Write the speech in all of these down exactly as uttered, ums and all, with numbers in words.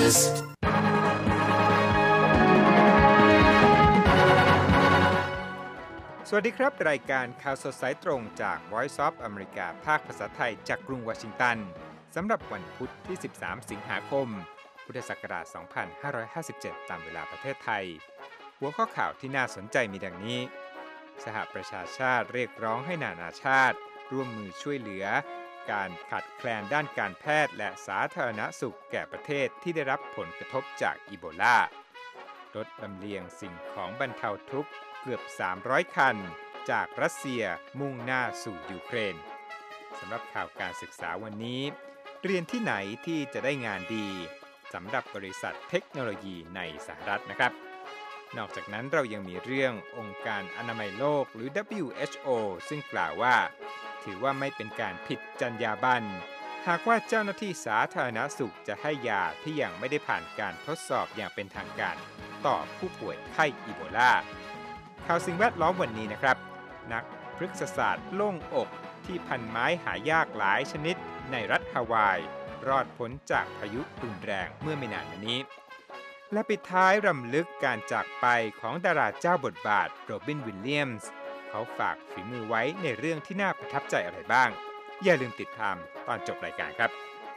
Voices สวัสดีครับรายการข่าวสดสายตรงจาก Voice of America ภาคภาษาไทยจากกรุงวอชิงตันสำหรับวันพุธที่สิบสามสิงหาคมพุทธศักราชสองพันห้าร้อยห้าสิบเจ็ดตามเวลาประเทศไทยหัวข้อข่าวที่น่าสนใจมีดังนี้สหประชาชาติเรียกร้องให้นานาชาติร่วมมือช่วยเหลือการขาดแคลนด้านการแพทย์และสาธารณสุขแก่ประเทศที่ได้รับผลกระทบจากอีโบลารถลำเลียงสิ่งของบรรเทาทุกข์เกือบสามร้อยคันจากรัสเซียมุ่งหน้าสู่ยูเครนสำหรับข่าวการศึกษาวันนี้เรียนที่ไหนที่จะได้งานดีสำหรับบริษัทเทคโนโลยีในสหรัฐนะครับนอกจากนั้นเรายังมีเรื่ององค์การอนามัยโลกหรือ ดับเบิลยู เอช โอ ซึ่งกล่าวว่าถือว่าไม่เป็นการผิดจรรยาบรรณหากว่าเจ้าหน้าที่สาธารณสุขจะให้ยาที่ยังไม่ได้ผ่านการทดสอบอย่างเป็นทางการต่อผู้ป่วยไข้อีโบลาข่าวสิ่งแวดล้อมวันนี้นะครับนักพฤกษศาสตร์โล่งอกที่พันไม้หายากหลายชนิดในรัฐฮาวายรอดพ้นจากพายุรุนแรงเมื่อไม่นานมานี้และปิดท้ายรำลึกการจากไปของดาราเจ้าบทบาทโรบินวิลเลียมส์เขาฝากฝีมือไว้ในเรื่องที่น่าประทับใจอะไรบ้างอย่าลืมติดตามตอนจบรายการครับ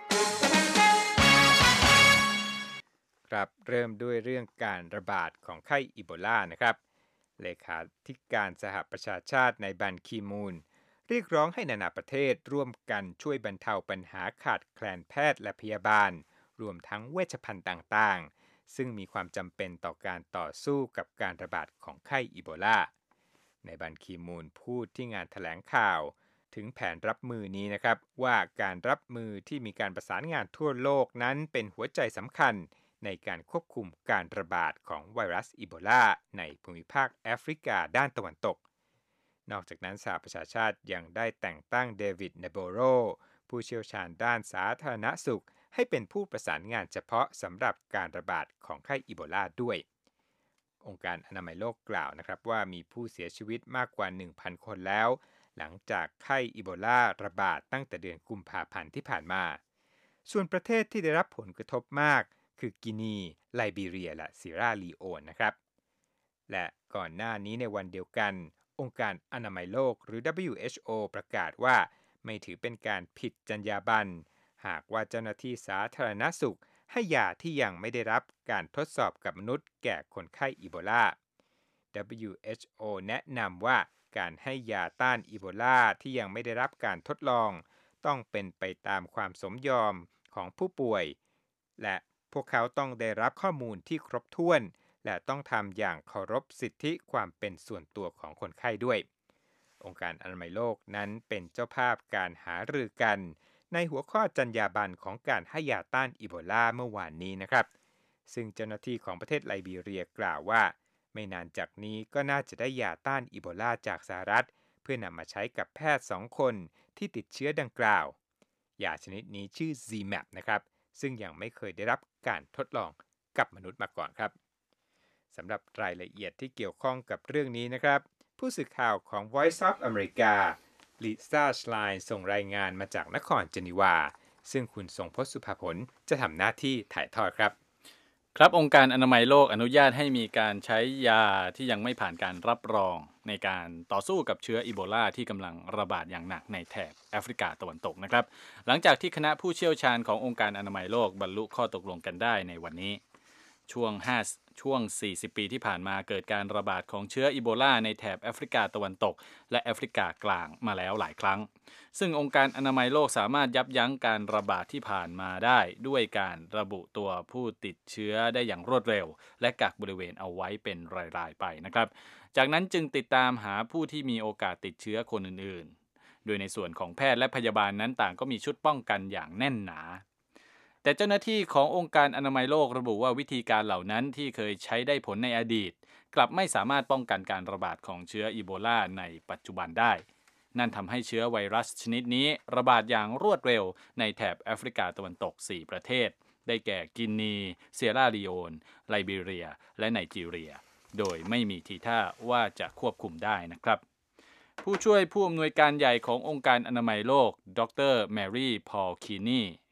ครับเริ่มด้วยเรื่องการระบาดของไข้อีโบลานะครับเลขาธิการสหประชาชาติในบันคีมูนเรียกร้องให้นานาประเทศร่วมกันช่วยบรรเทาปัญหาขาดแคลนแพทย์และพยาบาลรวมทั้งเวชภัณฑ์ต่างๆซึ่งมีความจำเป็นต่อการต่อสู้กับการระบาดของไข้อีโบลาในบันคีมูนพูดที่งานแถลงข่าวถึงแผนรับมือนี้นะครับว่าการรับมือที่มีการประสานงานทั่วโลกนั้นเป็นหัวใจสำคัญในการควบคุมการระบาดของไวรัสอีโบลาในภูมิภาคแอฟริกาด้านตะวันตกนอกจากนั้นสหประชาชาติยังได้แต่งตั้งเดวิด เนโบโรผู้เชี่ยวชาญด้านสาธารณสุขให้เป็นผู้ประสานงานเฉพาะสำหรับการระบาดของไข้อีโบลาด้วยองค์การอนามัยโลกกล่าวนะครับว่ามีผู้เสียชีวิตมากกว่า หนึ่งพัน คนแล้วหลังจากไข้อีโบลาระบาดตั้งแต่เดือนกุมภาพันธ์ที่ผ่านมาส่วนประเทศที่ได้รับผลกระทบมากคือกินีไลบีเรียและซีราลีโอนนะครับและก่อนหน้านี้ในวันเดียวกันองค์การอนามัยโลกหรือ ดับเบิลยู เอช โอ ประกาศว่าไม่ถือเป็นการผิดจรรยาบรรณหากว่าเจ้าหน้าที่สาธารณสุขให้ยาที่ยังไม่ได้รับการทดสอบกับมนุษย์แก่คนไข้อีโบลา ดับเบิลยู เอช โอ แนะนำว่าการให้ยาต้านอีโบลาที่ยังไม่ได้รับการทดลองต้องเป็นไปตามความสมยอมของผู้ป่วยและพวกเขาต้องได้รับข้อมูลที่ครบถ้วนและต้องทำอย่างเคารพสิทธิความเป็นส่วนตัวของคนไข้ด้วยองค์การอนามัยโลกนั้นเป็นเจ้าภาพการหารือกันในหัวข้อจรรยาบรรณของการให้ยาต้านอีโบลาเมื่อวานนี้นะครับซึ่งเจ้าหน้าที่ของประเทศไลบีเรียกล่าวว่าไม่นานจากนี้ก็น่าจะได้ยาต้านอีโบลาจากสหรัฐเพื่อนำมาใช้กับแพทย์สองคนที่ติดเชื้อดังกล่าวยาชนิดนี้ชื่อ ซี แมป นะครับซึ่งยังไม่เคยได้รับการทดลองกับมนุษย์มาก่อนครับสำหรับรายละเอียดที่เกี่ยวข้องกับเรื่องนี้นะครับผู้สื่อข่าวของ Voice of America ลิซ่า ชไลน์ส่งรายงานมาจากนครเจนีวาซึ่งคุณทรงพจน์สุภาผลจะทำหน้าที่ถ่ายทอดครับครับองค์การอนามัยโลกอนุญาตให้มีการใช้ยาที่ยังไม่ผ่านการรับรองในการต่อสู้กับเชื้ออีโบลาที่กำลังระบาดอย่างหนักในแถบแอฟริกาตะวันตกนะครับหลังจากที่คณะผู้เชี่ยวชาญขององค์การอนามัยโลกบรรลุข้อตกลงกันได้ในวันนี้ช่วงห้าช่วงสี่สิบปีที่ผ่านมาเกิดการระบาดของเชื้ออีโบลาในแถบแอฟริกาตะวันตกและแอฟริกากลางมาแล้วหลายครั้งซึ่งองค์การอนามัยโลกสามารถยับยั้งการระบาดที่ผ่านมาได้ด้วยการระบุตัวผู้ติดเชื้อได้อย่างรวดเร็วและกักบริเวณเอาไว้เป็นรายๆไปนะครับจากนั้นจึงติดตามหาผู้ที่มีโอกาสติดเชื้อคนอื่นๆโดยในส่วนของแพทย์และพยาบาลนั้นต่างก็มีชุดป้องกันอย่างแน่นหนาแต่เจ้าหน้าที่ขององค์การอนามัยโลกระบุว่าวิธีการเหล่านั้นที่เคยใช้ได้ผลในอดีตกลับไม่สามารถป้องกันการระบาดของเชื้ออีโบลาในปัจจุบันได้นั่นทำให้เชื้อไวรัสชนิดนี้ระบาดอย่างรวดเร็วในแถบแอฟริกาตะวันตกสี่ประเทศได้แก่กินี เซียราลีโอนไลบีเรียและไนจีเรียโดยไม่มีทีท่าว่าจะควบคุมได้นะครับผู้ช่วยผู้อำนวยการใหญ่ขององค์การอนามัยโลกดรแมรี่พอลคีนี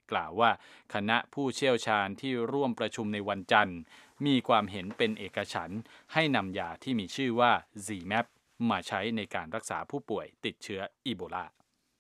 กล่าวว่าคณะผู้เชี่ยวชาญที่ร่วมประชุมในวันจันทร์มีความเห็นเป็นเอกฉันท์ให้นำยาที่มีชื่อว่า ซี แมป มาใช้ในการรักษาผู้ป่วยติดเชื้ออีโบลา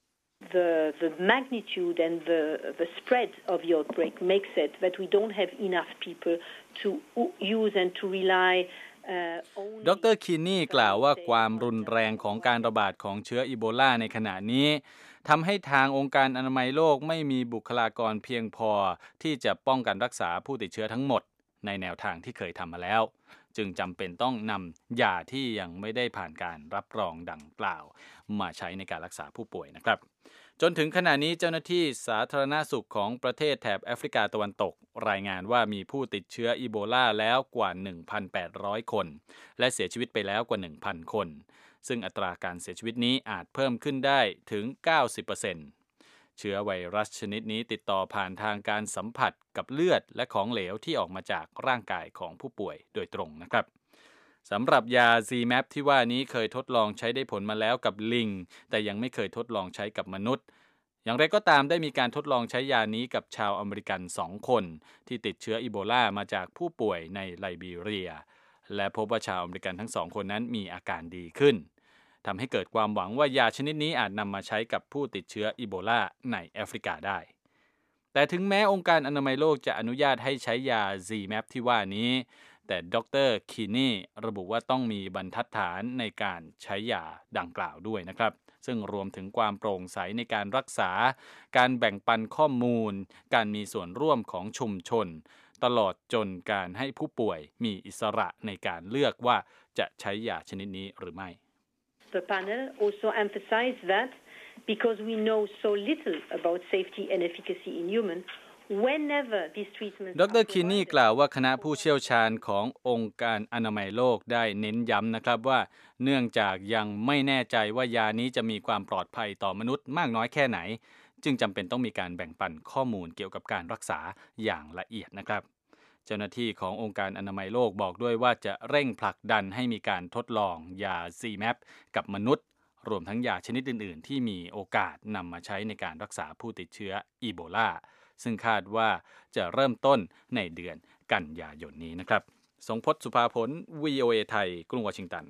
The, the magnitude and the, the spread of the outbreak makes it that we don't have enough people to use and to rely ดร.คินนี่กล่าวว่าความรุนแรงของการระบาดของเชื้ออีโบลาในขณะนี้ทำให้ทางองค์การอนามัยโลกไม่มีบุคลากรเพียงพอที่จะป้องกันรักษาผู้ติดเชื้อทั้งหมดในแนวทางที่เคยทำมาแล้วจึงจำเป็นต้องนำยาที่ยังไม่ได้ผ่านการรับรองดังกล่าวมาใช้ในการรักษาผู้ป่วยนะครับจนถึงขณะนี้เจ้าหน้าที่สาธารณสุขของประเทศแถบแอฟริกาตะวันตกรายงานว่ามีผู้ติดเชื้ออีโบลาแล้วกว่า หนึ่งพันแปดร้อย คนและเสียชีวิตไปแล้วกว่า หนึ่งพัน คนซึ่งอัตราการเสียชีวิตนี้อาจเพิ่มขึ้นได้ถึง เก้าสิบเปอร์เซ็นต์ เชื้อไวรัสชนิดนี้ติดต่อผ่านทางการสัมผัสกับเลือดและของเหลวที่ออกมาจากร่างกายของผู้ป่วยโดยตรงนะครับสำหรับยา ซี แมป ที่ว่านี้เคยทดลองใช้ได้ผลมาแล้วกับลิงแต่ยังไม่เคยทดลองใช้กับมนุษย์อย่างไรก็ตามได้มีการทดลองใช้ยานี้กับชาวอเมริกันสองคนที่ติดเชื้ออีโบลามาจากผู้ป่วยในไลบีเรียและพบว่าชาวอเมริกันทั้งสองคนนั้นมีอาการดีขึ้นทำให้เกิดความหวังว่ายาชนิดนี้อาจนำมาใช้กับผู้ติดเชื้ออีโบลาในแอฟริกาได้แต่ถึงแม้องค์การอนามัยโลกจะอนุญาตให้ใช้ยา ซี แมป ที่ว่านี้แต่ดร.คีนี่ระบุว่าต้องมีบรรทัดฐานในการใช้ยาดังกล่าวด้วยนะครับซึ่งรวมถึงความโปร่งใสในการรักษาการแบ่งปันข้อมูลการมีส่วนร่วมของชุมชนตลอดจนการให้ผู้ป่วยมีอิสระในการเลือกว่าจะใช้ยาชนิดนี้หรือไม่ The panel also emphasized that because we know so little about safety and efficacy in humansดร.คินนี่กล่าวว่าคณะผู้เชี่ยวชาญขององค์การอนามัยโลกได้เน้นย้ำนะครับว่าเนื่องจากยังไม่แน่ใจว่ายานี้จะมีความปลอดภัยต่อมนุษย์มากน้อยแค่ไหนจึงจำเป็นต้องมีการแบ่งปันข้อมูลเกี่ยวกับการรักษาอย่างละเอียดนะครับเจ้าหน้าที่ขององค์การอนามัยโลกบอกด้วยว่าจะเร่งผลักดันให้มีการทดลองยา ซี แมป กับมนุษย์รวมทั้งยาชนิดอื่นๆที่มีโอกาสนำมาใช้ในการรักษาผู้ติดเชื้ออีโบลาซึ่งคาดว่าจะเริ่มต้นในเดือนกันยายนนี้นะครับสงพจน์สุภาผล วี โอ เอ ไทยกรุงวอชิงตัน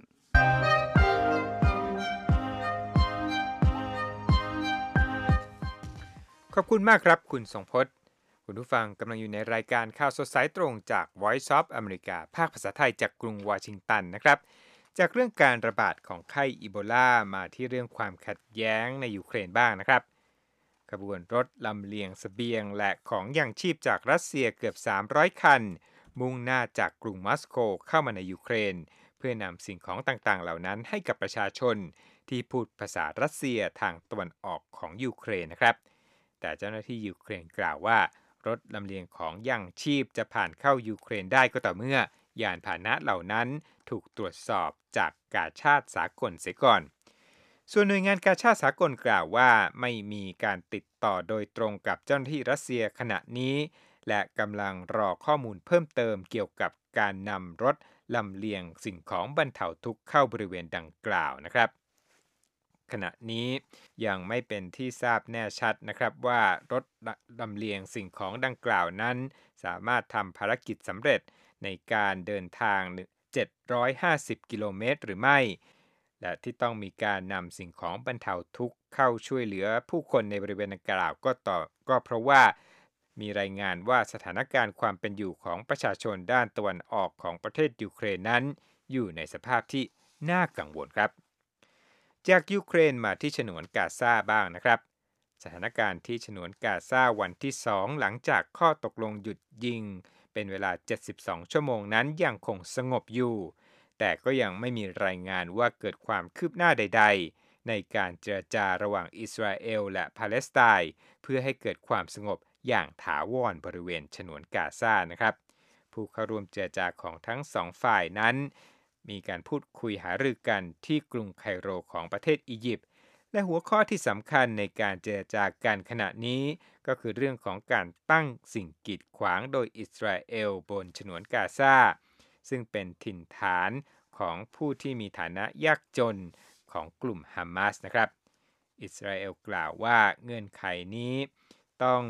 ขอบคุณมากครับคุณสงพจน์คุณผู้ฟังกำลังอยู่ในรายการข่าวสดสายตรงจาก Voice of America ภาคภาษาไทยจากกรุงวอชิงตันนะครับจากเรื่องการระบาดของไข้อีโบลามาที่เรื่องความขัดแย้งในยูเครนบ้างนะครับขบวนรถลำเลียงเสบียงและของยังชีพจากรัสเซียเกือบสามร้อยคันมุ่งหน้าจากกรุงมอสโกเข้ามาในยูเครนเพื่อนำสิ่งของต่างๆเหล่านั้นให้กับประชาชนที่พูดภาษารัสเซียทางตะวันออกของยูเครนนะครับแต่เจ้าหน้าที่ยูเครนกล่าวว่ารถลำเลียงของยังชีพจะผ่านเข้ายูเครนได้ก็ต่อเมื่อยานพาหนะเหล่านั้นถูกตรวจสอบจากกาชาดสากลเสียก่อนส่วนหน่วยงานกาชาดสากลกล่าวว่าไม่มีการติดต่อโดยตรงกับเจ้าหน้าที่รัสเซียขณะนี้และกำลังรอข้อมูลเพิ่มเติมเกี่ยวกับการนำรถลำเลียงสิ่งของบรรเทาทุกข์เข้าบริเวณดังกล่าวนะครับขณะนี้ยังไม่เป็นที่ทราบแน่ชัดนะครับว่ารถลำเลียงสิ่งของดังกล่าวนั้นสามารถทำภารกิจสำเร็จในการเดินทางเจ็ดร้อยห้าสิบกิโลเมตรหรือไม่และที่ต้องมีการนำสิ่งของบรรเทาทุกข์เข้าช่วยเหลือผู้คนในบริเวณดังกล่าวก็ต่อก็เพราะว่ามีรายงานว่าสถานการณ์ความเป็นอยู่ของประชาชนด้านตะวันออกของประเทศยูเครนนั้นอยู่ในสภาพที่น่ากังวลครับจากยูเครนมาที่ฉนวนกาซาบ้างนะครับสถานการณ์ที่ฉนวนกาซาวันที่สองหลังจากข้อตกลงหยุดยิงเป็นเวลาเจ็ดสิบสองชั่วโมงนั้นยังคงสงบอยู่แต่ก็ยังไม่มีรายงานว่าเกิดความคืบหน้าใดๆในการเจรจาระหว่างอิสราเอลและปาเลสไตน์เพื่อให้เกิดความสงบอย่างถาวรบริเวณฉนวนกาซานะครับผู้เข้าร่วมเจรจาของทั้งสองฝ่ายนั้นมีการพูดคุยหารือกันที่กรุงไคโรของประเทศอียิปต์และหัวข้อที่สำคัญในการเจรจากันขณะนี้ก็คือเรื่องของการตั้งสิ่งกีดขวางโดยอิสราเอลบนฉนวนกาซาซึ่งเป็นถิ่นฐานของผู้ที่มีฐานะยากจนของกลุ่มฮามาสนะครับอิสราเอลกล่าวว่าเงื่อนไขนี้ต้อง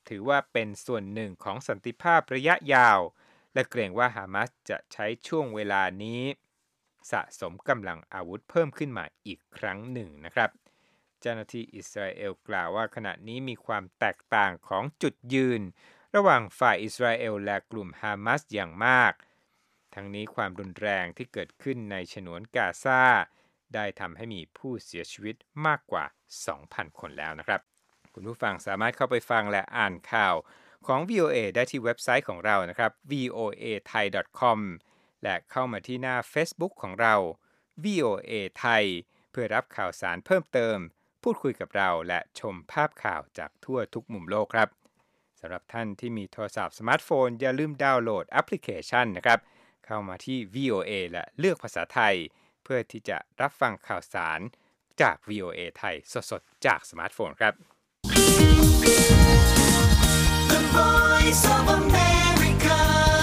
ถือว่าเป็นส่วนหนึ่งของสันติภาพระยะยาวและเกรงว่าฮามาสจะใช้ช่วงเวลานี้สะสมกำลังอาวุธเพิ่มขึ้นมาอีกครั้งหนึ่งนะครับเจ้าหน้าที่อิสราเอลกล่าวว่าขณะนี้มีความแตกต่างของจุดยืนระหว่างฝ่ายอิสราเอลและกลุ่มฮามาสอย่างมากทั้งนี้ความรุนแรงที่เกิดขึ้นในฉนวนกาซาได้ทำให้มีผู้เสียชีวิตมากกว่า สองพัน คนแล้วนะครับคุณผู้ฟังสามารถเข้าไปฟังและอ่านข่าวของ วี โอ เอ ได้ที่เว็บไซต์ของเรานะครับ วี โอ เอ ไทย ดอท คอม และเข้ามาที่หน้า Facebook ของเรา วี โอ เอ ไทยเพื่อรับข่าวสารเพิ่มเติมพูดคุยกับเราและชมภาพข่าวจากทั่วทุกมุมโลกครับสำหรับท่านที่มีโทรศัพท์สมาร์ทโฟนอย่าลืมดาวน์โหลดแอปพลิเคชันนะครับเข้ามาที่ วี โอ เอ และเลือกภาษาไทยเพื่อที่จะรับฟังข่าวสารจาก วี โอ เอ ไทยสดๆจากสมาร์ทโฟนครับ The Voice of America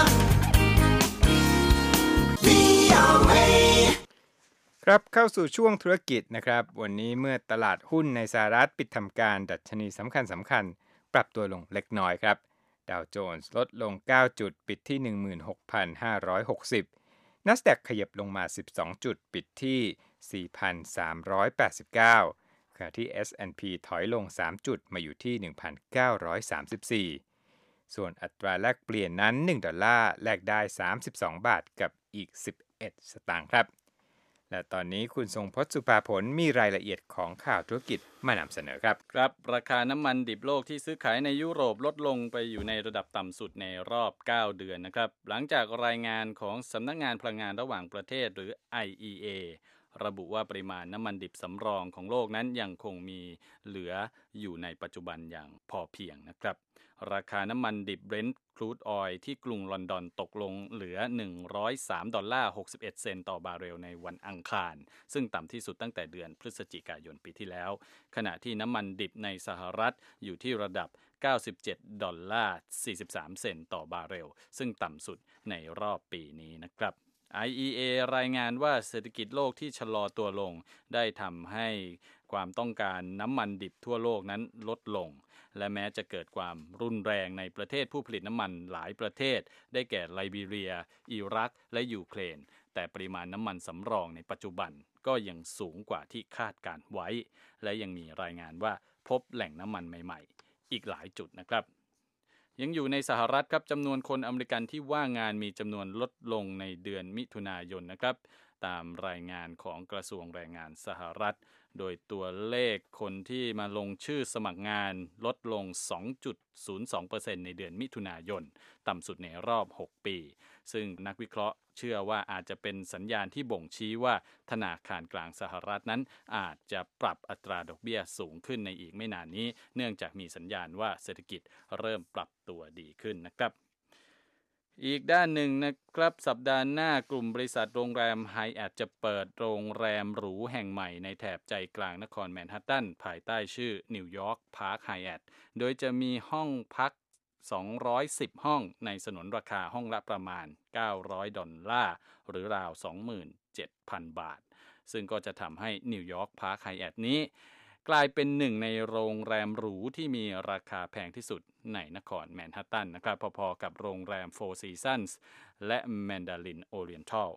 วี โอ เอครับเข้าสู่ช่วงธุรกิจนะครับวันนี้เมื่อตลาดหุ้นในสหรัฐปิดทำการดัชนีสำคัญสำคัญปรับตัวลงเล็กน้อยครับดาวโจนส์ลดลงเก้าจุดปิดที่ หนึ่งหมื่นหกพันห้าร้อยหกสิบ NASDAQ ขยับลงมาสิบสองจุดปิดที่ สี่พันสามร้อยแปดสิบเก้า ขณะที่ เอส แอนด์ พี ถอยลงสามจุดมาอยู่ที่ หนึ่งพันเก้าร้อยสามสิบสี่ ส่วนอัตราแลกเปลี่ยนนั้นหนึ่งดอลลาร์แลกได้สามสิบสองบาทกับอีกสิบเอ็ดสตางค์ครับและตอนนี้คุณทรงพจน์สุภาผลมีรายละเอียดของข่าวธุรกิจมานำเสนอครับครับราคาน้ำมันดิบโลกที่ซื้อขายในยุโรปลดลงไปอยู่ในระดับต่ำสุดในรอบเก้าเดือนนะครับหลังจากรายงานของสำนักงานพลังงานระหว่างประเทศหรือ ไอ อี เอ ระบุว่าปริมาณน้ำมันดิบสำรองของโลกนั้นยังคงมีเหลืออยู่ในปัจจุบันอย่างพอเพียงนะครับราคาน้ำมันดิบ Brent Crude Oil ที่กรุงลอนดอนตกลงเหลือหนึ่งร้อยสามดอลลาร์หกสิบเอ็ดเซนต์ต่อบาร์เรลในวันอังคารซึ่งต่ำที่สุดตั้งแต่เดือนพฤศจิกายนปีที่แล้วขณะที่น้ำมันดิบในสหรัฐอยู่ที่ระดับเก้าสิบเจ็ดดอลลาร์สี่สิบสามเซนต์ต่อบาร์เรลซึ่งต่ำสุดในรอบปีนี้นะครับ ไอ อี เอ รายงานว่าเศรษฐกิจโลกที่ชะลอตัวลงได้ทำให้ความต้องการน้ำมันดิบทั่วโลกนั้นลดลงและแม้จะเกิดความรุนแรงในประเทศผู้ผลิตน้ำมันหลายประเทศได้แก่ไลบีเรียอิรักและยูเครนแต่ปริมาณน้ำมันสำรองในปัจจุบันก็ยังสูงกว่าที่คาดการไว้และยังมีรายงานว่าพบแหล่งน้ำมันใหม่ๆอีกหลายจุดนะครับยังอยู่ในสหรัฐครับจำนวนคนอเมริกันที่ว่างงานมีจำนวนลดลงในเดือนมิถุนายนนะครับตามรายงานของกระทรวงแรงงานสหรัฐโดยตัวเลขคนที่มาลงชื่อสมัครงานลดลง สองจุดศูนย์สองเปอร์เซ็นต์ ในเดือนมิถุนายนต่ำสุดในรอบหกปีซึ่งนักวิเคราะห์เชื่อว่าอาจจะเป็นสัญญาณที่บ่งชี้ว่าธนาคารกลางสหรัฐนั้นอาจจะปรับอัตราดอกเบี้ยสูงขึ้นในอีกไม่นานนี้เนื่องจากมีสัญญาณว่าเศรษฐกิจเริ่มปรับตัวดีขึ้นนะครับอีกด้านหนึ่งนะครับสัปดาห์หน้ากลุ่มบริษัทโรงแรม Hyatt จะเปิดโรงแรมหรูแห่งใหม่ในแถบใจกลางนครแมนฮัตตันภายใต้ชื่อ New York Park Hyatt โดยจะมีห้องพักสองร้อยสิบห้องในสนนราคาห้องละประมาณเก้าร้อยดอลลาร์หรือราว สองหมื่นเจ็ดพัน บาทซึ่งก็จะทำให้ New York Park Hyatt นี้กลายเป็นหนึ่งในโรงแรมหรูที่มีราคาแพงที่สุดในนครแมนฮัตตันนะครับพอๆกับโรงแรม Four Seasons และ Mandarin Oriental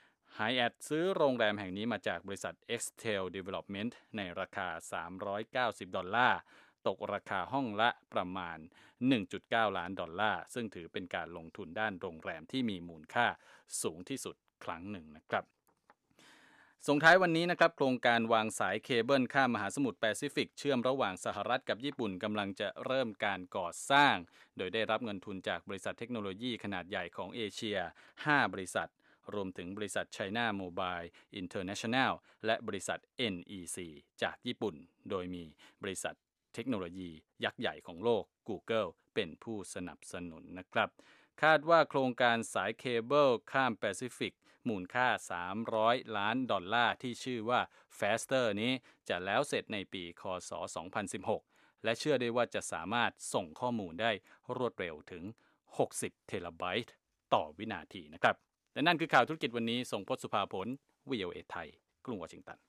Hyatt ซื้อโรงแรมแห่งนี้มาจากบริษัท Extel Development ในราคาสามร้อยเก้าสิบดอลลาร์ตกราคาห้องละประมาณ หนึ่งจุดเก้า ล้านดอลลาร์ซึ่งถือเป็นการลงทุนด้านโรงแรมที่มีมูลค่าสูงที่สุดครั้งหนึ่งนะครับส่งท้ายวันนี้นะครับโครงการวางสายเคเบิลข้ามมหาสมุทรแปซิฟิกเชื่อมระหว่างสหรัฐกับญี่ปุ่นกำลังจะเริ่มการก่อสร้างโดยได้รับเงินทุนจากบริษัทเทคโนโลยีขนาดใหญ่ของเอเชียห้าบริษัทรวมถึงบริษัท China Mobile International และบริษัท เอ็น อี ซี จากญี่ปุ่นโดยมีบริษัทเทคโนโลยียักษ์ใหญ่ของโลก Google เป็นผู้สนับสนุนนะครับคาดว่าโครงการสายเคเบิลข้ามแปซิฟิกมูลค่าสามร้อยล้านดอลลาร์ที่ชื่อว่า Faster นี้จะแล้วเสร็จในปีค.ศ. สองพันสิบหกและเชื่อได้ว่าจะสามารถส่งข้อมูลได้รวดเร็วถึงหกสิบเทราไบต์ต่อวินาทีนะครับและนั่นคือข่าวธุรกิจวันนี้ทรงพจน์สุภาผล วี โอ เอ ไทยกรุงวอชิงตัน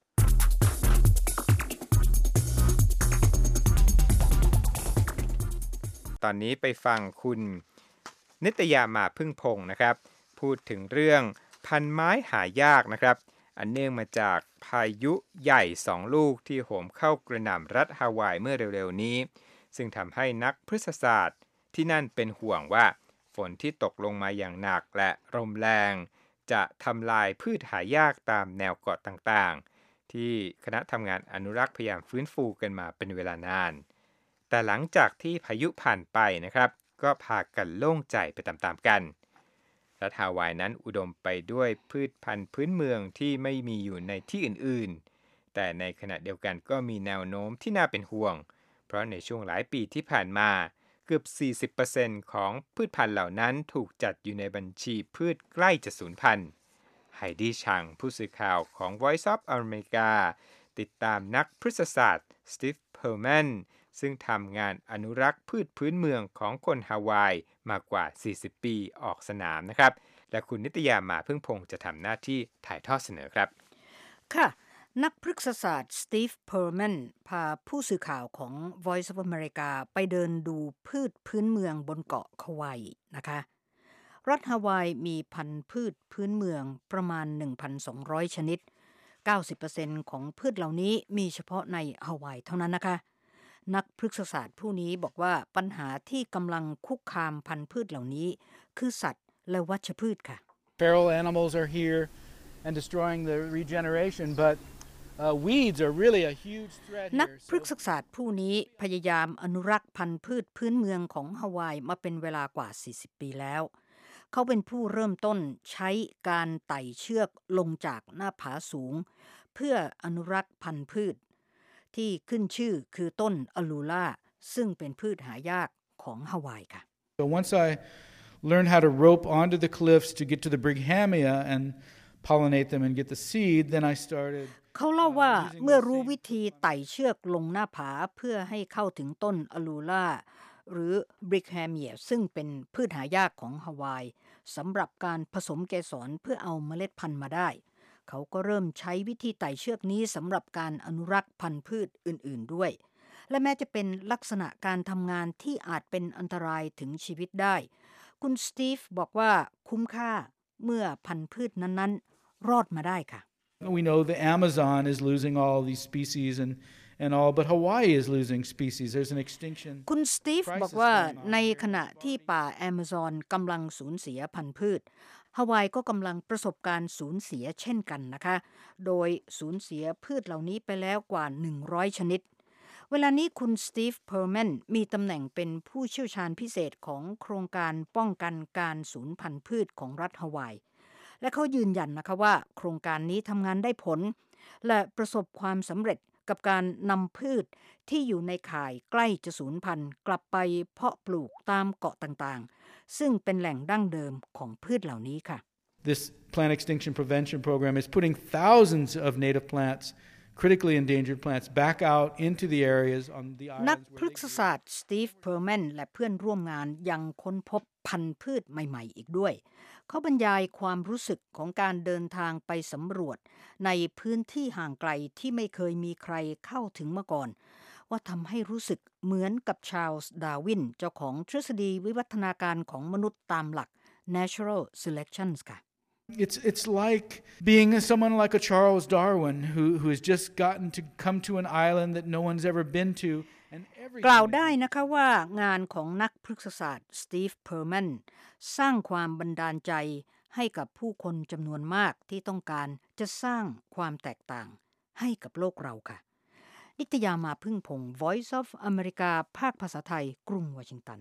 ตอนนี้ไปฟังคุณนิตยามาพึ่งพงศ์นะครับพูดถึงเรื่องพันไม้หายากนะครับอันเนื่องมาจากพายุใหญ่สองลูกที่โหมเข้ากระหน่ำรัฐฮาวายเมื่อเร็วๆนี้ซึ่งทำให้นักพฤกษศาสตร์ที่นั่นเป็นห่วงว่าฝนที่ตกลงมาอย่างหนักและลมแรงจะทำลายพืชหายากตามแนวเกาะต่างๆที่คณะทำงานอนุรักษ์พยายามฟื้นฟูกันมาเป็นเวลานานแต่หลังจากที่พายุผ่านไปนะครับก็พากันโล่งใจไปตามๆกันรัฐฮาวายนั้นอุดมไปด้วยพืชพันธุ์พื้นเมืองที่ไม่มีอยู่ในที่อื่นๆแต่ในขณะเดียวกันก็มีแนวโน้มที่น่าเป็นห่วงเพราะในช่วงหลายปีที่ผ่านมาเกือบ สี่สิบเปอร์เซ็นต์ ของพืชพันธุ์เหล่านั้นถูกจัดอยู่ในบัญชีพืชใกล้จะสูญพันธุ์ไฮดี้ชังผู้สื่อข่าวของ Voice of America ติดตามนักพฤกษศาสตร์สตีฟ เพอร์แมนซึ่งทำงานอนุรักษ์พืชพื้นเมืองของคนฮาวายมากกว่าสี่สิบปีออกสนามนะครับและคุณนิตยามาพึ่งพงศ์จะทำหน้าที่ถ่ายทอดเสนอครับค่ะนักพฤกษศาสตร์สตีฟ เพอร์แมนพาผู้สื่อข่าวของ Voice of America ไปเดินดูพืชพื้นเมืองบนเกาะฮาวายนะคะรัฐฮาวายมีพันธุ์พืชพื้นเมืองประมาณ หนึ่งพันสองร้อย ชนิด เก้าสิบเปอร์เซ็นต์ ของพืชเหล่านี้มีเฉพาะในฮาวายเท่านั้นนะคะนักพฤกษศาสตร์ผู้นี้บอกว่าปัญหาที่กำลังคุกคามพันธุ์พืชเหล่านี้คือสัตว์และวัชพืชค่ะ Feral animals are here and destroying the regeneration, but uh, weeds are really a huge threat here. นักพฤกษศาสตร์ผู้นี้พยายามอนุรักษ์พันธุ์พืชพื้นเมืองของฮาวายมาเป็นเวลากว่าสี่สิบปีแล้วเขาเป็นผู้เริ่มต้นใช้การไต่เชือกลงจากหน้าผาสูงเพื่ออนุรักษ์พันธุ์พืชที่ขึ้นชื่อคือต้นอะลูล่าซึ่งเป็นพืชหายากของฮาวายค่ะ So once I learned how to rope onto the cliffs to get to the brighamia and pollinate them and get the seed, then I started เขาเล่าว่าเมื่อรู้วิธีไต่เชือกลงหน้าผาเพื่อให้เข้าถึงต้นอะลูล่าหรือบริกแฮเมียซึ่งเป็นพืชหายากของฮาวายสำหรับการผสมเกสรเพื่อเอาเมล็ดพันธุ์มาได้เขาก็เริ่มใช้วิธีไต่เชือกนี้สำหรับการอนุรักษ์พันธุ์พืชอื่นๆด้วยและแม้จะเป็นลักษณะการทำงานที่อาจเป็นอันตรายถึงชีวิตได้คุณสตีฟบอกว่าคุ้มค่าเมื่อพันธุ์พืชนั้นๆรอดมาได้ค่ะ We know the Amazon is losing all these species and and all, but Hawaii is losing species. There's an extinction. คุณสตีฟบอกว่าในขณะที่ป่าแอมะซอนกำลังสูญเสียพันธุ์พืชฮาวายก็กำลังประสบการสูญเสียเช่นกันนะคะโดยสูญเสียพืชเหล่านี้ไปแล้วกว่าหนึ่งร้อยชนิดเวลานี้คุณสตีฟ เพอร์แมนมีตำแหน่งเป็นผู้เชี่ยวชาญพิเศษของโครงการป้องกันการสูญพันธุ์พืชของรัฐฮาวายและเขายืนยันนะคะว่าโครงการนี้ทำงานได้ผลและประสบความสำเร็จกับการนำพืชที่อยู่ในข่ายใกล้จะสูญพันธุ์กลับไปเพาะปลูกตามเกาะต่างๆซึ่งเป็นแหล่งดั้งเดิมของพืชเหล่านี้ค่ะ This plant extinction prevention program is putting thousands of native plants, critically endangered plants, back out into the areas on the islands. นักพฤกษศาสตร์สตีฟ เพอร์แมนและเพื่อนร่วมงานยังค้นพบพันธุ์พืชใหม่ๆอีกด้วยเขาบรรยายความรู้สึกของการเดินทางไปสำรวจในพื้นที่ห่างไกลที่ไม่เคยมีใครเข้าถึงมาก่อนว่าทำให้รู้สึกเหมือนกับชาร์ลส์ ดาร์วินเจ้าของทฤษฎีวิวัฒนาการของมนุษย์ตามหลัก natural selection ค่ะ It's it's like being someone like a Charles Darwin who who has just gotten to come to an island that no one's ever been to and everything กล่าวได้นะคะว่างานของนักพฤกษศาสตร์สตีฟ เพอร์แมนสร้างความบันดาลใจให้กับผู้คนจำนวนมากที่ต้องการจะสร้างความแตกต่างให้กับโลกเราค่ะนิตยามาพึ่งพงศ์ Voice of America ภาคภาษาไทยกรุงวอชิงตัน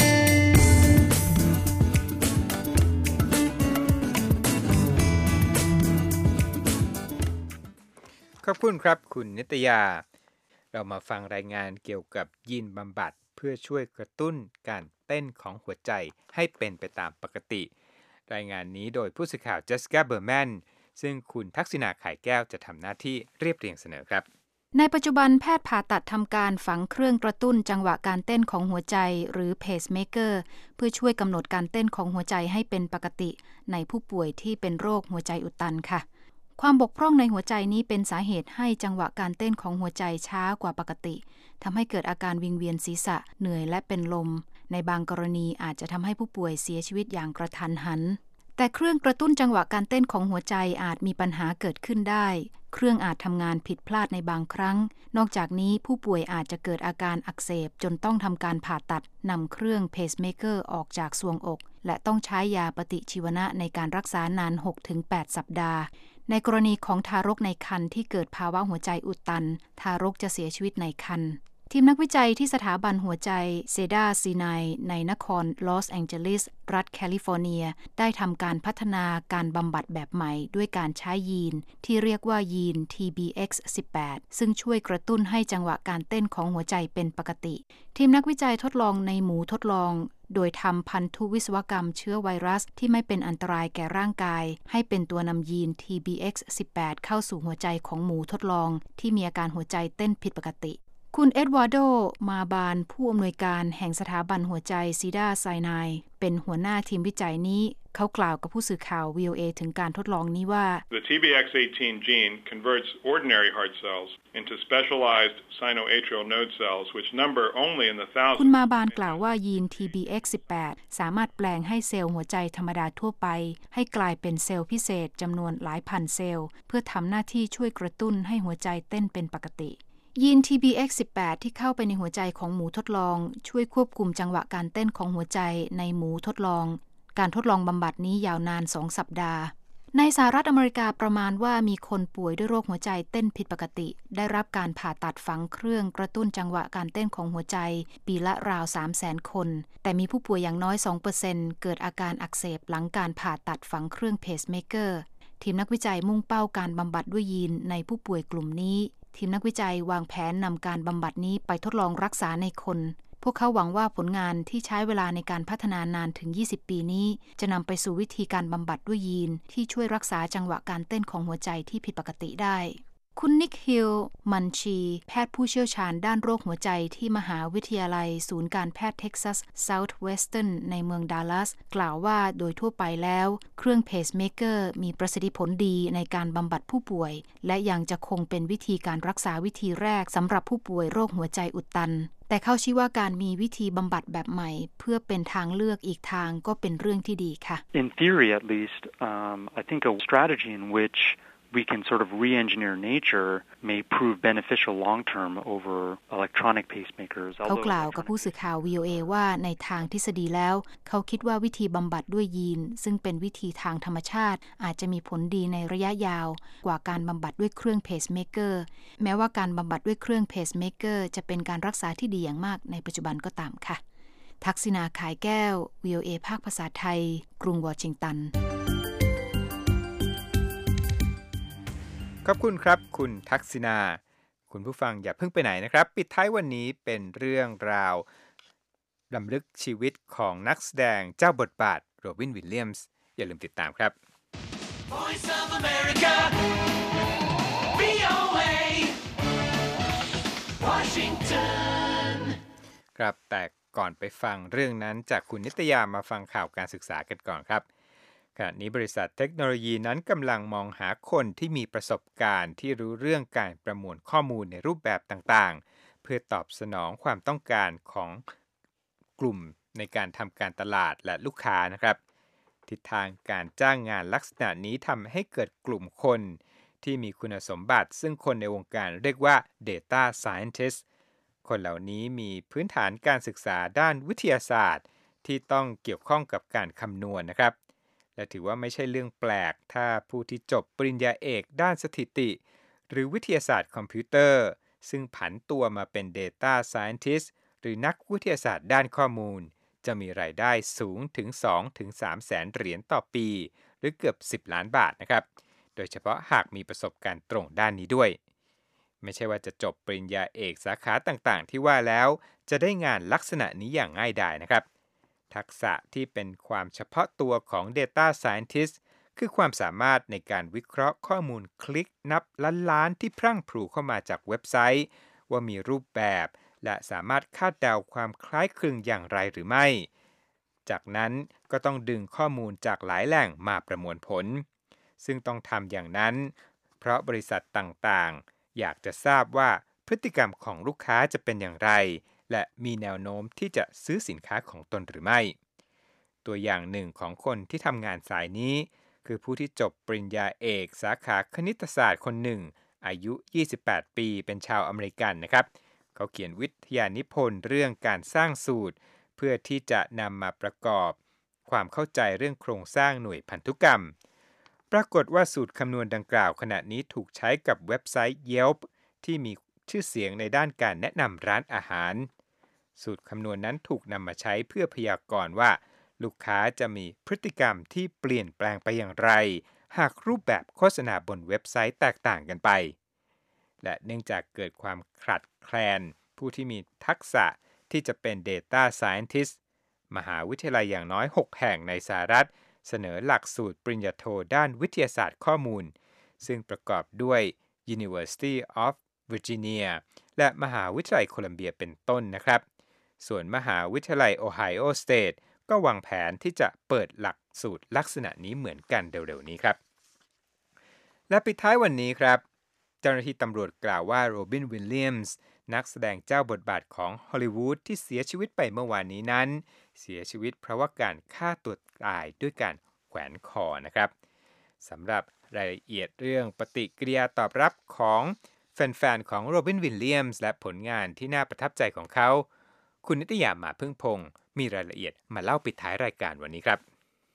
ขอบคุณครับคุณนิตยาเรามาฟังรายงานเกี่ยวกับยีนบำบัดเพื่อช่วยกระตุ้นการเต้นของหัวใจให้เป็นไปตามปกติรายงานนี้โดยผู้สื่อข่าวเจสสิก้า เบอร์แมนซึ่งคุณทักษิณา ไข่แก้วจะทำหน้าที่เรียบเรียงเสนอครับในปัจจุบันแพทย์ผ่าตัดทำการฝังเครื่องกระตุ้นจังหวะการเต้นของหัวใจหรือเพซเมเกอร์เพื่อช่วยกำหนดการเต้นของหัวใจให้เป็นปกติในผู้ป่วยที่เป็นโรคหัวใจอุดตันค่ะความบกพร่องในหัวใจนี้เป็นสาเหตุให้จังหวะการเต้นของหัวใจช้ากว่าปกติทำให้เกิดอาการวิงเวียนศีรษะเหนื่อยและเป็นลมในบางกรณีอาจจะทำให้ผู้ป่วยเสียชีวิตอย่างกระทันหันแต่เครื่องกระตุ้นจังหวะการเต้นของหัวใจอาจมีปัญหาเกิดขึ้นได้เครื่องอาจทำงานผิดพลาดในบางครั้งนอกจากนี้ผู้ป่วยอาจจะเกิดอาการอักเสบจนต้องทำการผ่าตัดนำเครื่องเพซเมเกอร์ออกจากทรวงอกและต้องใช้ยาปฏิชีวนะในการรักษานาน หกถึงแปด สัปดาห์ในกรณีของทารกในครรภ์ที่เกิดภาวะหัวใจอุดตันทารกจะเสียชีวิตในครรภ์ทีมนักวิจัยที่สถาบันหัวใจเซดาซีไนในนครลอสแองเจลิสรัฐแคลิฟอร์เนียได้ทำการพัฒนาการบำบัดแบบใหม่ด้วยการใช้ยีนที่เรียกว่ายีน ที บี เอ็กซ์ สิบแปด ซึ่งช่วยกระตุ้นให้จังหวะการเต้นของหัวใจเป็นปกติทีมนักวิจัยทดลองในหมูทดลองโดยทำพันธุวิศวกรรมเชื้อไวรัสที่ไม่เป็นอันตรายแก่ร่างกายให้เป็นตัวนำยีน ที บี เอ็กซ์ สิบแปด เข้าสู่หัวใจของหมูทดลองที่มีอาการหัวใจเต้นผิดปกติคุณเอ็ดวาร์โดมาบานผู้อำนวยการแห่งสถาบันหัวใจซีดาไซไนเป็นหัวหน้าทีมวิจัยนี้เขากล่าวกับผู้สื่อข่าว วี โอ เอ ถึงการทดลองนี้ว่า The ที บี เอ็กซ์ eighteen gene converts ordinary heart cells into specialized sinoatrial node cells which number only in the thousands คุณมาบานกล่าวว่ายีน ที บี เอ็กซ์ สิบแปด สามารถแปลงให้เซลล์หัวใจธรรมดาทั่วไปให้กลายเป็นเซลล์พิเศษจำนวนหลายพันเซลล์เพื่อทำหน้าที่ช่วยกระตุ้นให้หัวใจเต้นเป็นปกติยีน ที บี เอ็กซ์ สิบแปด ที่เข้าไปในหัวใจของหมูทดลองช่วยควบคุมจังหวะการเต้นของหัวใจในหมูทดลองการทดลองบำบัดนี้ยาวนานสองสัปดาห์ในสหรัฐอเมริกาประมาณว่ามีคนป่วยด้วยโรคหัวใจเต้นผิดปกติได้รับการผ่าตัดฝังเครื่องกระตุ้นจังหวะการเต้นของหัวใจปีละราว สามแสน คนแต่มีผู้ป่วยอย่างน้อย สองเปอร์เซ็นต์ เกิดอาการอักเสบหลังการผ่าตัดฝังเครื่องเพซเมเกอร์ทีมนักวิจัยมุ่งเป้าการบำบัดด้วยยีนในผู้ป่วยกลุ่มนี้ทีมนักวิจัยวางแผนนำการบำบัดนี้ไปทดลองรักษาในคนพวกเขาหวังว่าผลงานที่ใช้เวลาในการพัฒนานานถึงยี่สิบปีนี้จะนำไปสู่วิธีการบำบัดด้วยยีนที่ช่วยรักษาจังหวะการเต้นของหัวใจที่ผิดปกติได้คุณนิกฮิลมันชีแพทย์ผู้เชี่ยวชาญด้านโรคหัวใจที่มหาวิทยาลัยศูนย์การแพทย์เท็กซัสเซาท์เวสเทิร์นในเมืองดัลลัสกล่าวว่าโดยทั่วไปแล้วเครื่องเพซเมเกอร์มีประสิทธิผลดีในการบำบัดผู้ป่วยและยังจะคงเป็นวิธีการรักษาวิธีแรกสำหรับผู้ป่วยโรคหัวใจอุดตันแต่เขาชี้ว่าการมีวิธีบำบัดแบบใหม่เพื่อเป็นทางเลือกอีกทางก็เป็นเรื่องที่ดีค่ะ In theory at least um, I think a strategy in which we can sort of re-engineer nature may prove beneficial long-term over electronic pacemakers เขากล่าวกับผู้สื่อข่าว วี โอ เอ ว่าในทางทฤษฎีแล้วเขาคิดว่าวิธีบำบัดด้วยยีนซึ่งเป็นวิธีทางธรรมชาติอาจจะมีผลดีในระยะยาวกว่าการบำบัดด้วยเครื่องเพซเมเกอร์แม้ว่าการบำบัดด้วยเครื่องเพซเมเกอร์จะเป็นการรักษาที่ดีอย่างมากในปัจจุบันก็ตามค่ะทักษิณาขายแก้ว วี โอ เอ ภาคภาษาไทยกรุงวอชิงตันขอบคุณครับคุณทักษิณาคุณผู้ฟังอย่าเพิ่งไปไหนนะครับปิดท้ายวันนี้เป็นเรื่องราวรำลึกชีวิตของนักแสดงเจ้าบทบาทโรบินวิลเลียมส์อย่าลืมติดตามครับ Voice of America วี โอ เอ Washington ครับแต่ก่อนไปฟังเรื่องนั้นจากคุณนิตยามาฟังข่าวการศึกษากันก่อนครับขณะนี้บริษัทเทคโนโลยีนั้นกำลังมองหาคนที่มีประสบการณ์ที่รู้เรื่องการประมวลข้อมูลในรูปแบบต่างๆเพื่อตอบสนองความต้องการของกลุ่มในการทำการตลาดและลูกค้านะครับทิศทางการจ้างงานลักษณะนี้ทำให้เกิดกลุ่มคนที่มีคุณสมบัติซึ่งคนในวงการเรียกว่า Data Scientist คนเหล่านี้มีพื้นฐานการศึกษาด้านวิทยาศาสตร์ที่ต้องเกี่ยวข้องกับการคำนวณนะครับและถือว่าไม่ใช่เรื่องแปลกถ้าผู้ที่จบปริญญาเอกด้านสถิติหรือวิทยาศาสตร์คอมพิวเตอร์ซึ่งผันตัวมาเป็น Data Scientist หรือนักวิทยาศาสตร์ด้านข้อมูลจะมีรายได้สูงถึง สองถึงสาม แสนเหรียญต่อปีหรือเกือบสิบล้านบาทนะครับโดยเฉพาะหากมีประสบการณ์ตรงด้านนี้ด้วยไม่ใช่ว่าจะจบปริญญาเอกสาขาต่างๆที่ว่าแล้วจะได้งานลักษณะนี้อย่างง่ายดายนะครับทักษะที่เป็นความเฉพาะตัวของ Data Scientist คือความสามารถในการวิเคราะห์ข้อมูลคลิกนับล้านๆที่พรั่งพรูเข้ามาจากเว็บไซต์ว่ามีรูปแบบและสามารถคาดเดาความคล้ายคลึงอย่างไรหรือไม่จากนั้นก็ต้องดึงข้อมูลจากหลายแหล่งมาประมวลผลซึ่งต้องทำอย่างนั้นเพราะบริษัทต่างๆอยากจะทราบว่าพฤติกรรมของลูกค้าจะเป็นอย่างไรและมีแนวโน้มที่จะซื้อสินค้าของตนหรือไม่ตัวอย่างหนึ่งของคนที่ทำงานสายนี้คือผู้ที่จบปริญญาเอกสาขาคณิตศาสตร์คนหนึ่งอายุยี่สิบแปดปีเป็นชาวอเมริกันนะครับเขาเขียนวิทยานิพนธ์เรื่องการสร้างสูตรเพื่อที่จะนำมาประกอบความเข้าใจเรื่องโครงสร้างหน่วยพันธุกรรมปรากฏว่าสูตรคำนวณดังกล่าวขณะนี้ถูกใช้กับเว็บไซต์ Yelp ที่มีชื่อเสียงในด้านการแนะนำร้านอาหารสูตรคำนวณนั้นถูกนำมาใช้เพื่อพยากรณ์ว่าลูกค้าจะมีพฤติกรรมที่เปลี่ยนแปลงไปอย่างไรหากรูปแบบโฆษณาบนเว็บไซต์แตกต่างกันไปและเนื่องจากเกิดความขาดแคลนผู้ที่มีทักษะที่จะเป็น Data Scientist มหาวิทยาลัยอย่างน้อยหกแห่งในสหรัฐเสนอหลักสูตรปริญญาโทด้านวิทยาศาสตร์ข้อมูลซึ่งประกอบด้วย University of Virginia และมหาวิทยาลัยโคลัมเบียเป็นต้นนะครับส่วนมหาวิทยาลัย Ohio State ก็วางแผนที่จะเปิดหลักสูตรลักษณะนี้เหมือนกันเร็วๆนี้ครับและปิดท้ายวันนี้ครับเจ้าหน้าที่ตำรวจกล่าวว่าโรบินวิลเลียมส์นักแสดงเจ้าบทบาทของฮอลลีวูดที่เสียชีวิตไปเมื่อวานนี้นั้นเสียชีวิตเพราะว่าการฆ่าตัวตายด้วยการแขวนคอนะครับสำหรับรายละเอียดเรื่องปฏิกิริยาตอบรับของแฟนๆของโรบินวิลเลียมส์และผลงานที่น่าประทับใจของเขาคุณนิตยามาพึ่งพงศ์มีรายละเอียดมาเล่าปิดท้ายรายการวันนี้ครับ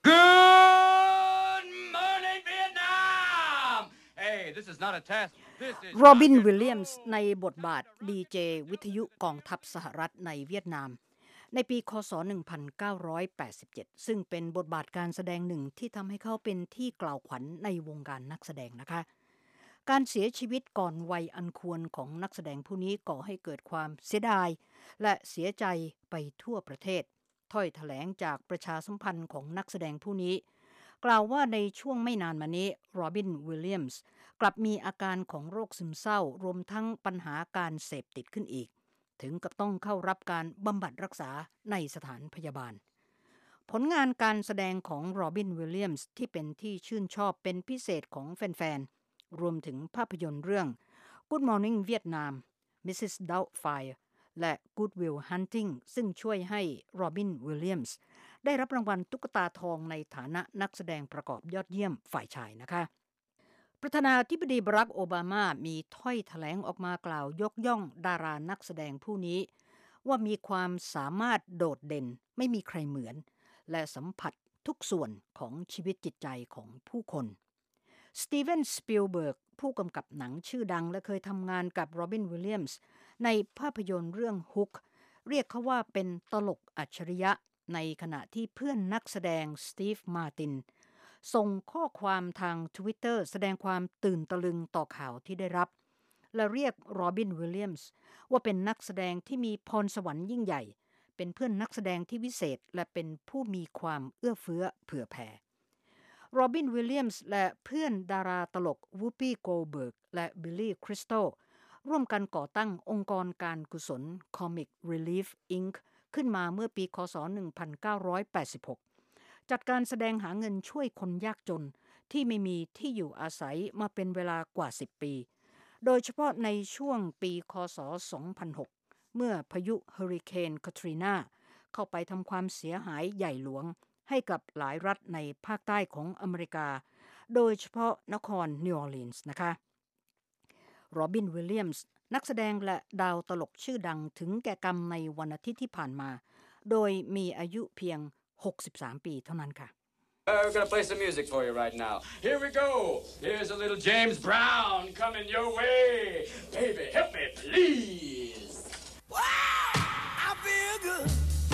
Good morning, Vietnam! Hey, this is not a test. This is โรบินวิลเลียมส์ในบทบาทดีเจวิทยุกองทัพสหรัฐในเวียดนามในปีคศหนึ่งพันเก้าร้อยแปดสิบเจ็ดซึ่งเป็นบทบาทการแสดงหนึ่งที่ทำให้เขาเป็นที่กล่าวขวัญในวงการนักแสดงนะคะการเสียชีวิตก่อนวัยอันควรของนักแสดงผู้นี้ก่อให้เกิดความเสียดายและเสียใจไปทั่วประเทศถ้อยแถลงจากประชาสัมพันธ์ของนักแสดงผู้นี้กล่าวว่าในช่วงไม่นานมานี้โรบินวิลเลียมส์กลับมีอาการของโรคซึมเศร้ารวมทั้งปัญหาการเสพติดขึ้นอีกถึงกับต้องเข้ารับการบำบัดรักษาในสถานพยาบาลผลงานการแสดงของโรบินวิลเลียมส์ที่เป็นที่ชื่นชอบเป็นพิเศษของแฟนๆรวมถึงภาพยนตร์เรื่อง Good Morning Vietnam มิสซิส Doubtfire และ Good Will Hunting ซึ่งช่วยให้โรบินวิลเลียมส์ได้รับรางวัลตุ๊กตาทองในฐานะนักแสดงประกอบยอดเยี่ยมฝ่ายชายนะคะประธานาธิบดีบารักโอบามามีถ้อยแถลงออกมากล่าวยกย่องดารานักแสดงผู้นี้ว่ามีความสามารถโดดเด่นไม่มีใครเหมือนและสัมผัสทุกส่วนของชีวิตจิตใจของผู้คนสตีเวนสปิลเบิร์กผู้กำกับหนังชื่อดังและเคยทำงานกับโรบินวิลเลียมส์ในภาพยนตร์เรื่องฮุกเรียกเขาว่าเป็นตลกอัจฉริยะในขณะที่เพื่อนนักแสดงสตีฟมาร์ตินส่งข้อความทาง Twitter แสดงความตื่นตะลึงต่อข่าวที่ได้รับและเรียกโรบินวิลเลียมส์ว่าเป็นนักแสดงที่มีพรสวรรค์ยิ่งใหญ่เป็นเพื่อนนักแสดงที่วิเศษและเป็นผู้มีความเอื้อเฟื้อเผื่อแผ่โรบินวิลเลียมส์และเพื่อนดาราตลกวูปี้โกลเบิร์กและบิลลี่คริสตัลร่วมกันก่อตั้งองค์กรการกุศล Comic Relief อิงค์ ขึ้นมาเมื่อปีคศหนึ่งพันเก้าร้อยแปดสิบหกจัดการแสดงหาเงินช่วยคนยากจนที่ไม่มีที่อยู่อาศัยมาเป็นเวลากว่าสิบปีโดยเฉพาะในช่วงปีคศสองพันหกเมื่อพายุเฮอริเคนคาทรีนาเข้าไปทำความเสียหายใหญ่หลวงให้กับหลายรัฐในภาคใต้ของอเมริกาโดยเฉพาะนครนิวออร์ลีนส์นะคะโรบินวิลเลียมส์นักแสดงและดาวตลกชื่อดังถึงแก่กรรมในวันอาทิตย์ที่ผ่านมาโดยมีอายุเพียงหกสิบสามปีเท่านั้นค่ะ We're gonna play some music for you right now. Here we go. Here's a little James Brown coming your way. Baby, help me, please. Wow, I feel good.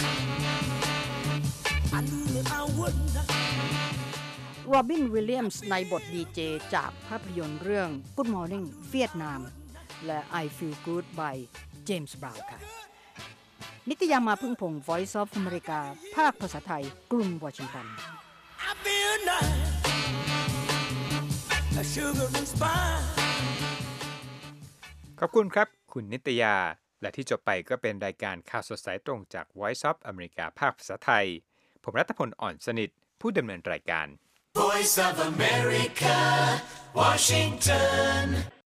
I knew that I wouldn't. โรบินวิลเลียมส์ในบทดีเจจากภาพยนตร์เรื่อง Good Morning Vietnam และ I Feel Good by James Brown ค่ะนิตยามาพึ่งพงศ์ Voice of America ภาคภาษาไทยกรุงวอชิงตันขอบคุณครับคุณนิตยาและที่จบไปก็เป็นรายการข่าวสดสายตรงจาก Voice of America ภาคภาษาไทยผมรัตพลอ่อนสนิทผู้ดำเนินรายการ Voice of America, Washington